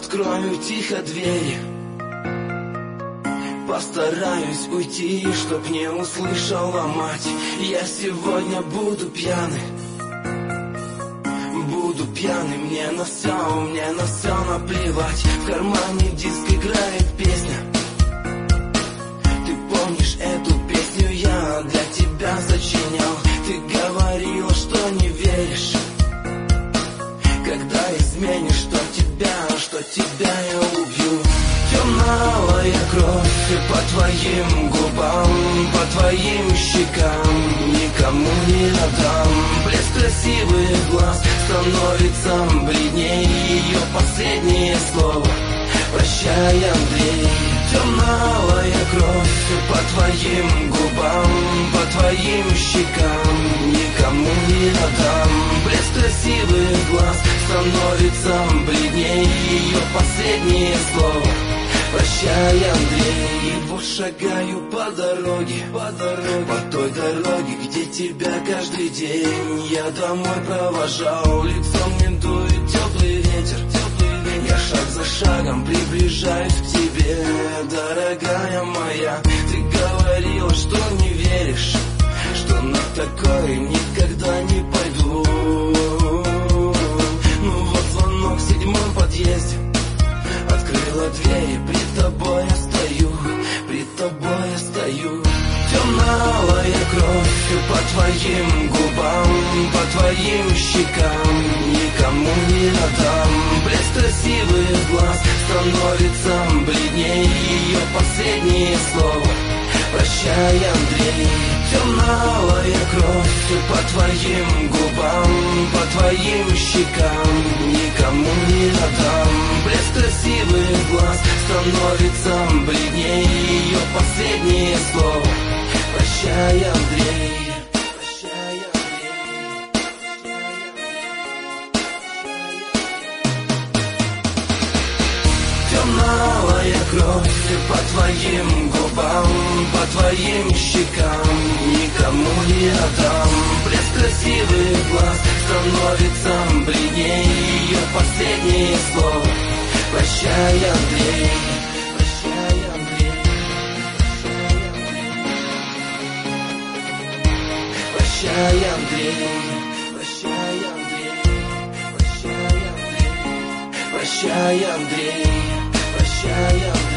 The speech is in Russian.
открою тихо двери. Постараюсь уйти, чтоб не услышала мать. Я сегодня буду пьяный. Буду пьяный, мне на все наплевать. В кармане диск играет песня. Ты помнишь эту песню, я для тебя сочинял. Ты говорила, что не веришь, когда изменишь, что тебя я убью. Темная кровь по твоим губам, по твоим щекам, никому не отдам. Блеск красивых глаз становится бледней, ее последнее слово прощай, Андрей. Темная кровь по твоим губам, по твоим щекам, никому не отдам. Блеск красивых глаз становится бледней, ее последнее слово прощай, Андрей. И вот шагаю по дороге, по той дороге, где тебя каждый день я домой провожал. Лицом не дует теплый ветер, я шаг за шагом приближаюсь к тебе, дорогая моя. Ты говорила, что не веришь, что на такое никогда не пойду. Ну вот звонок в 7-м подъезде, открыла дверь, при тобой я стою, при тобой я стою. Темная кровь по твоим губам, по твоим щекам, никому не отдам. Блеск красивых глаз становится бледней, ее последнее слово прощай, Андрей. Темная кровь по твоим губам, по твоим щекам, никому не отдам. Блеск красивых глаз становится бледней, ее последнее слово прощай, Андрей. Темная кровь по твоим губам, по твоим щекам, никому не отдам. Блеск красивых глаз становится бледней, ее последнее слово прощай, Андрей. Прощай, Андрей. Прощай, Андрей. Прощай, Андрей. Прощай, Андрей. Прощай, Андрей. Прощай, Андрей.